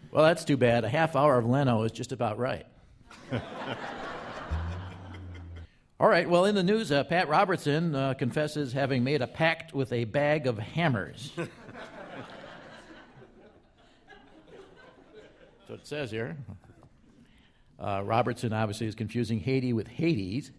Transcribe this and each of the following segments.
Well, that's too bad. A half hour of Leno is just about right. All right, well, in the news, Pat Robertson confesses having made a pact with a bag of hammers. That's what it says here. Robertson obviously is confusing Haiti with Hades.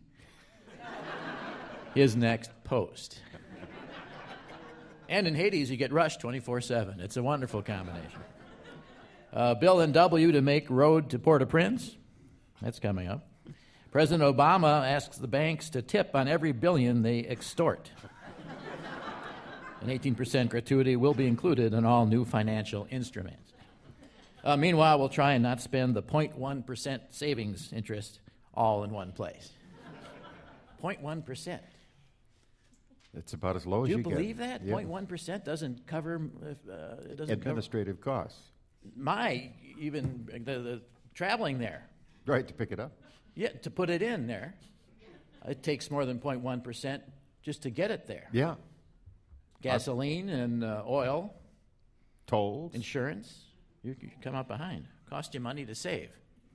His next post. And in Hades, you get Rush 24/7. It's a wonderful combination. Bill and W to make road to Port-au-Prince. That's coming up. President Obama asks the banks to tip on every billion they extort. An 18% gratuity will be included in all new financial instruments. Meanwhile, we'll try and not spend the 0.1% savings interest all in one place. 0.1%. It's about as low as Do you you believe that? Yeah. 0.1% doesn't cover Administrative costs. even the traveling there. Right, to pick it up. Yeah, to put it in there. It takes more than 0.1% just to get it there. Yeah. Gasoline and oil, Tolls. insurance, you come out behind. Cost you money to save.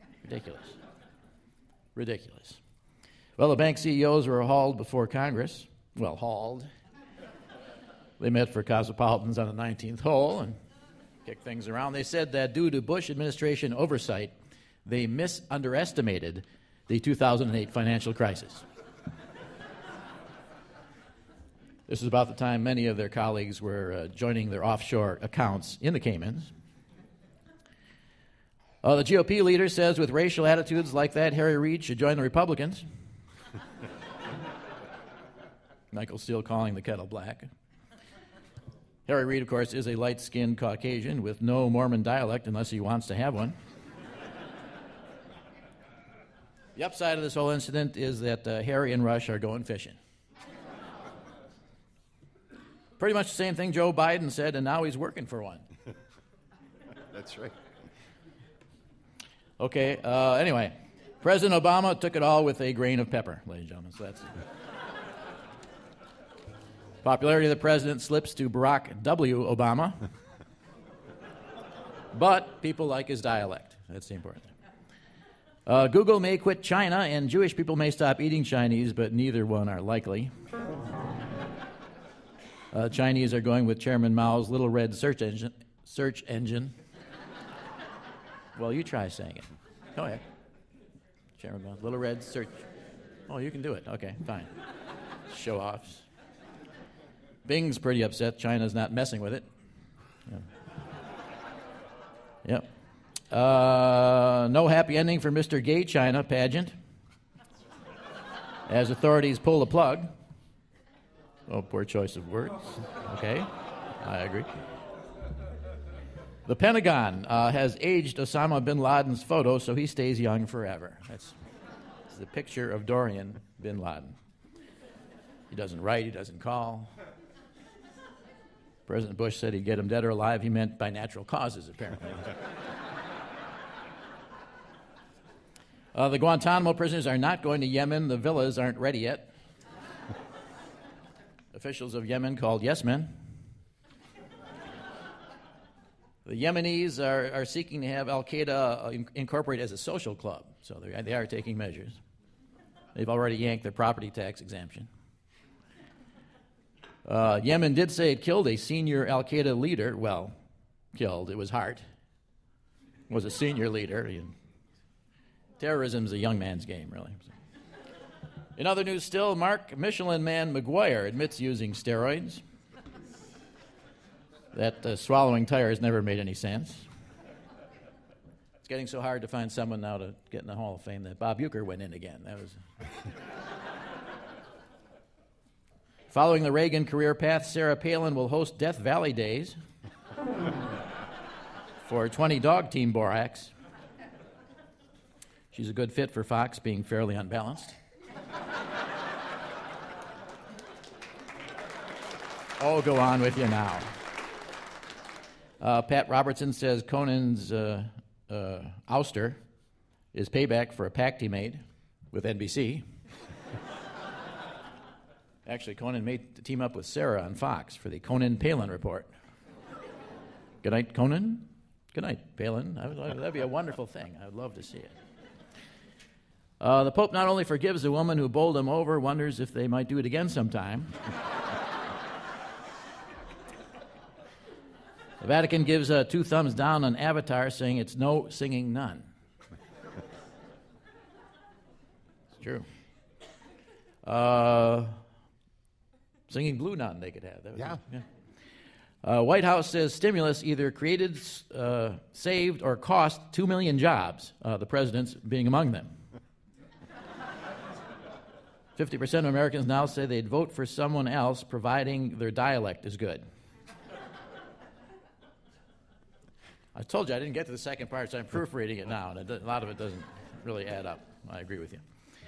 Ridiculous. Well, the bank CEOs were hauled before Congress. Well, hauled. They met for Cosmopolitans on the 19th hole and kicked things around. They said that due to Bush administration oversight, they underestimated the 2008 financial crisis. This is about the time many of their colleagues were joining their offshore accounts in the Caymans. The GOP leader says with racial attitudes like that, Harry Reid should join the Republicans. Michael Steele calling the kettle black. Harry Reid, of course, is a light-skinned Caucasian with no Mormon dialect unless he wants to have one. The upside of this whole incident is that Harry and Rush are going fishing. Pretty much the same thing Joe Biden said, and now he's working for one. That's right. Okay, anyway, President Obama took it all with a grain of pepper, ladies and gentlemen, so that's it. Popularity of the president slips to Barack W. Obama, but people like his dialect. That's the important thing. Google may quit China, and Jewish people may stop eating Chinese, but neither one are likely. Chinese are going with Chairman Mao's little red search engine. Well, you try saying it. Go ahead. Chairman Mao's little red search. Oh, you can do it. Okay, fine. Show-offs. Bing's pretty upset China's not messing with it. Yep. No happy ending for Mr. Gay China pageant, as authorities pull the plug. Oh, poor choice of words. Okay, I agree. The Pentagon has aged Osama bin Laden's photo so he stays young forever. That's the picture of Dorian bin Laden. He doesn't write, he doesn't call. President Bush said he'd get him dead or alive. He meant by natural causes, apparently. The Guantanamo prisoners are not going to Yemen. The villas aren't ready yet. Officials of Yemen called yes men. The Yemenis are seeking to have al-Qaeda incorporated as a social club, so they are taking measures. They've already yanked their property tax exemption. Yemen did say it killed a senior al-Qaeda leader. Well, killed. It was Hart. Was a senior leader. Terrorism's a young man's game, really. In other news still, Mark Michelin Man McGuire admits using steroids. That swallowing tires never made any sense. It's getting so hard to find someone now to get in the Hall of Fame that Bob Uecker went in again. That was... Following the Reagan career path, Sarah Palin will host Death Valley Days for 20 dog team borax. She's a good fit for Fox, being fairly unbalanced. Oh, go on with you now. Pat Robertson says Conan's ouster is payback for a pact he made with NBC. Actually, Conan made to team up with Sarah on Fox for the Conan Palin Report. Good night, Conan. Good night, Palin. That'd be a wonderful thing. I would love to see it. The Pope not only forgives the woman who bowled him over, wonders if they might do it again sometime. The Vatican gives 2 thumbs down on Avatar, saying it's no singing nun. It's true. Singing blue nun they could have. That would be, yeah. White House says stimulus either created, saved, or cost 2 million jobs, the president's being among them. 50% of Americans now say they'd vote for someone else providing their dialect is good. I told you I didn't get to the second part, so I'm proofreading it now, and a lot of it doesn't really add up. I agree with you.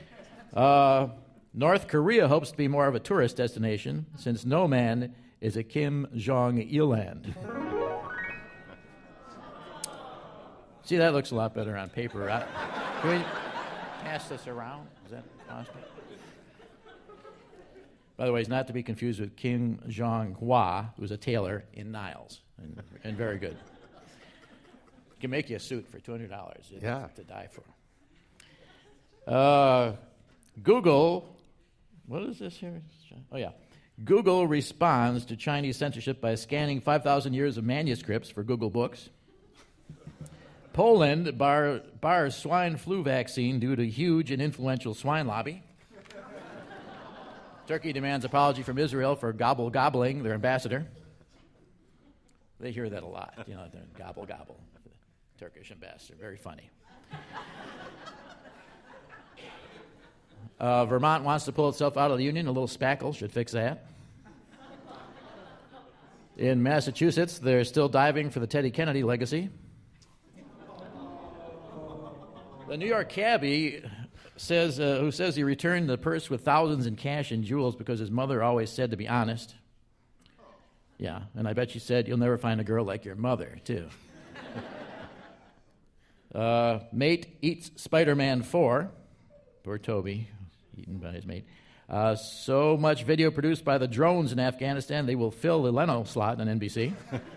North Korea hopes to be more of a tourist destination, since no man is a Kim Jong-il-land. See, that looks a lot better on paper. Can we pass this around? Is that possible? By the way, he's not to be confused with Kim Jong-hwa, who was a tailor in Niles, and very good. He can make you a suit for $200 to die for. Google, what is this here? Oh, yeah. Google responds to Chinese censorship by scanning 5,000 years of manuscripts for Google Books. Poland bars swine flu vaccine due to huge and influential swine lobby. Turkey demands apology from Israel for gobbling their ambassador. They hear that a lot, they're gobble. The Turkish ambassador, very funny. Vermont wants to pull itself out of the union. A little spackle should fix that. In Massachusetts, they're still diving for the Teddy Kennedy legacy. The New York cabbie who says he returned the purse with thousands in cash and jewels because his mother always said to be honest. Yeah, and I bet she said, you'll never find a girl like your mother, too. Mate eats Spider-Man 4. Poor Toby, eaten by his mate. So much video produced by the drones in Afghanistan, they will fill the Leno slot on NBC.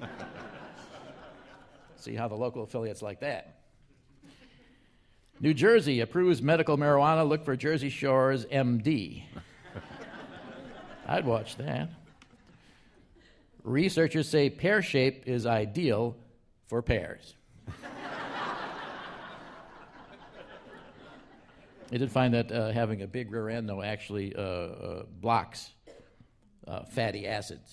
See how the local affiliates like that. New Jersey approves medical marijuana. Look for Jersey Shore's MD. I'd watch that. Researchers say pear shape is ideal for pears. They did find that having a big rear end, though, actually blocks fatty acids.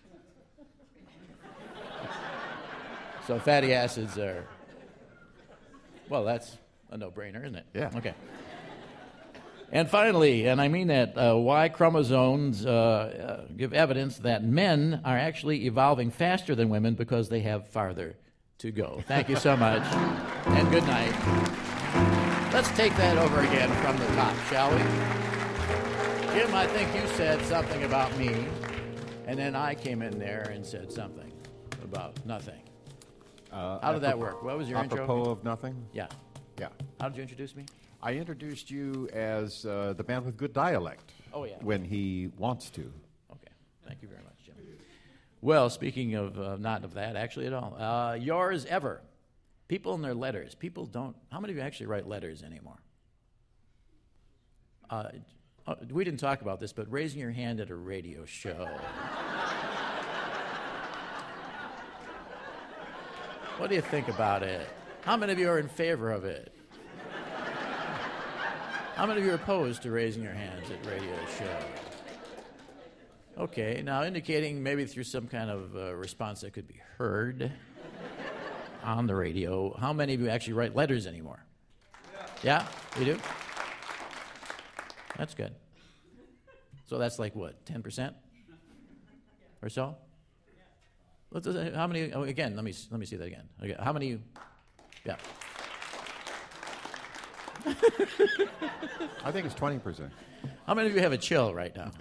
So fatty acids are, well, that's a no-brainer, isn't it? Yeah. Okay. And finally, and I mean that, Y chromosomes give evidence that men are actually evolving faster than women because they have farther to go. Thank you so much, and good night. Let's take that over again from the top, shall we? Jim, I think you said something about me, and then I came in there and said something about nothing. How did that work? What was your intro? Apropos of nothing? Yeah. Yeah. How did you introduce me? I introduced you as the man with good dialect. Oh, yeah. When he wants to. Okay. Thank you very much, Jim. Well, speaking of not of that, actually at all, yours ever. People in their letters. People don't. How many of you actually write letters anymore? We didn't talk about this, but raising your hand at a radio show. What do you think about it? How many of you are in favor of it? How many of you are opposed to raising your hands at radio shows? Okay, now indicating maybe through some kind of response that could be heard on the radio, how many of you actually write letters anymore? Yeah, you do? That's good. So that's like what, 10% or so? How many? Oh, again, let me see that again. Okay, how many? Yeah. I think it's 20%. How many of you have a chill right now?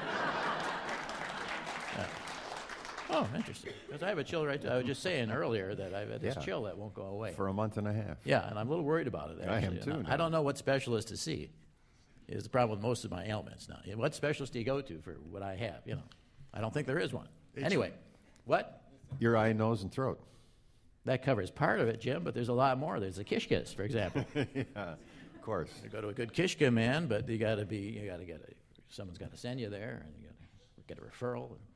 Yeah. Oh, interesting. Because I have a chill right now. I was just saying earlier that I've had this chill that won't go away. For a month and a half. Yeah, and I'm a little worried about it, actually. I am too. I don't know what specialist to see. Is the problem with most of my ailments now. What specialist do you go to for what I have? I don't think there is one. Anyway, what? Your eye, nose, and throat. That covers part of it, Jim, but there's a lot more. There's the kishkas, for example. Yeah, of course. You go to a good kishka man, but someone's got to send you there, and you got to get a referral.